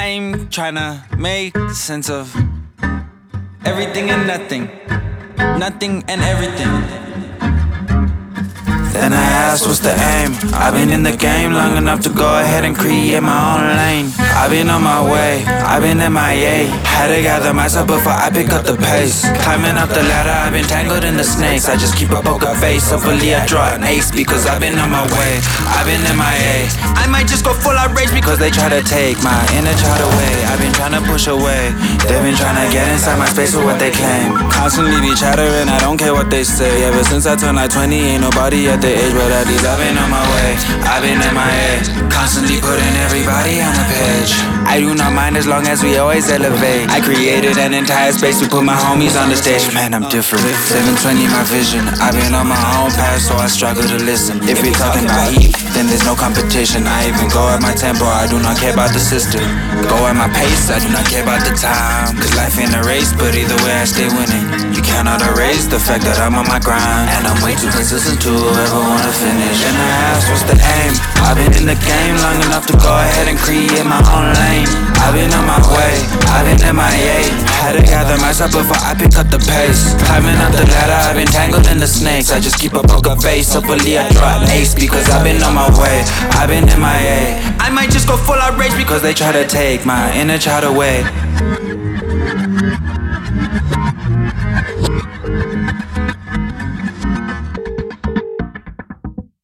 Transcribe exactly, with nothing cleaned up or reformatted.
I'm tryna make sense of everything and nothing, nothing and everything. Then I asked what's the aim. I've been in the game long enough to go ahead and create my own lane. I've been on my way, I've been M I A. Had to gather myself before I pick up the pace. Climbing up the ladder, I've been tangled in the snakes. I just keep a poker face, hopefully I draw an ace. Because I've been on my way, I've been M I A. I might just go full out rage because they try to take my inner child away. I've been trying to push away, they've been trying to get inside my space with what they claim. Constantly be chattering, I don't care what they say. Ever since I turned like twenty, ain't nobody at the age, but at least I've been on my way, I've been M I A. Constantly putting everybody on the page. I do not mind as long as we always elevate. I created an entire space to put my homies on the stage. Man, I'm different, seven twenty my vision. I've been on my own path, so I struggle to listen. If we're talking about heat, then there's no competition. I even go at my tempo, I do not care about the system. Go at my pace, I do not care about the time. Cause life ain't a race, but either way I stay winning. You cannot erase the fact that I'm on my grind. And I'm way too consistent to ever wanna finish. And I asked what's the aim. I've been in the game long enough to go ahead and create my own lane. I've been on my way, I've been M I A. Had to gather myself before I pick up the pace. Climbing up the ladder, I've been tangled in the snakes. I just keep a poker face, hopefully I draw an ace. Because I've been on my way, I've been M I A. I might just go full out rage because they try to take my inner child away.